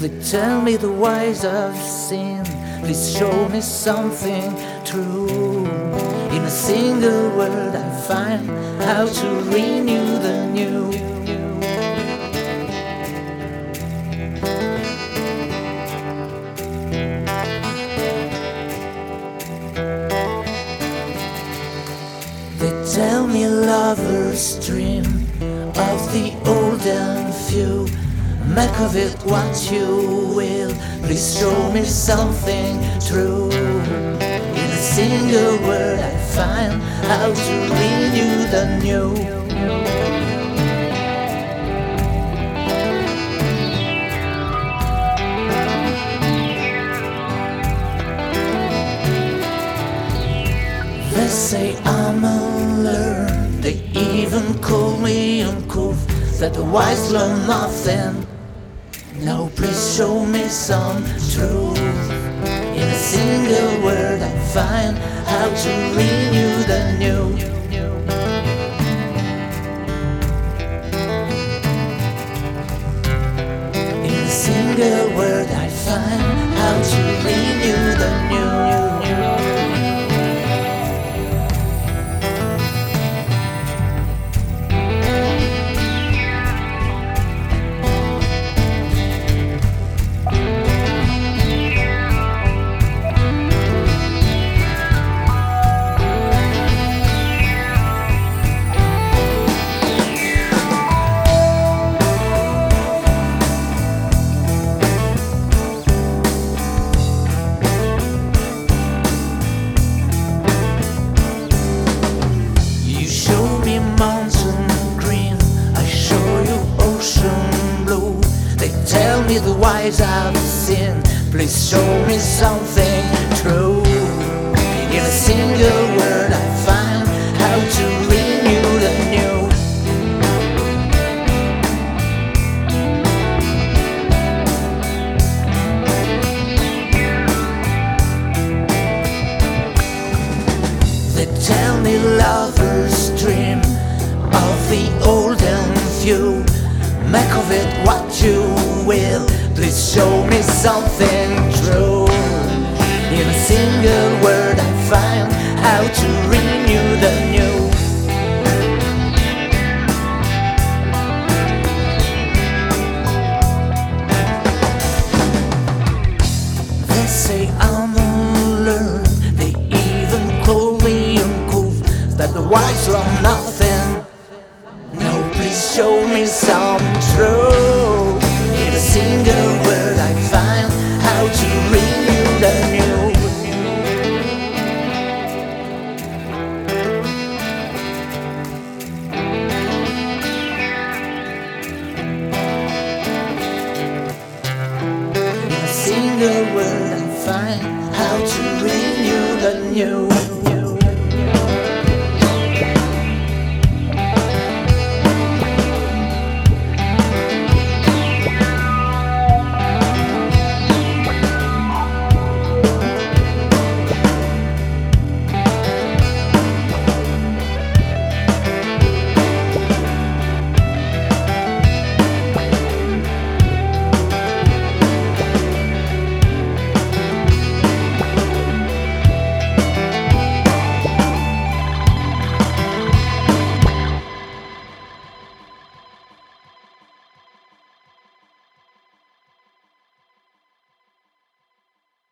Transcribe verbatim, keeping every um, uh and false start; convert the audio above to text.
They tell me the ways I've seen. Please show me something true. In a single word I find how to renew the new. They tell me lovers dream of the old and few. Make of it what you will. Please show me something true. In a single word I find how to renew the new. They say I'm unlearned. They even call me uncouth. That the wise learn nothing. No, please show me some truth. In a single word I find how to renew the new. In a single word I find how to renew the new. Mountain green, I show you ocean blue. They tell me the wise I've seen. Please show me something true. In a single word I find how to renew the new. They tell me lovers dream of the old and few. Make of it what you will. Please show me something true. In a single word I find how to renew the new. They say I'm unlearned. They even call me uncouth. That the wise learn nothing. No, please show me some truth. In a single word I find how to renew the new. In a single word I find how to renew the new.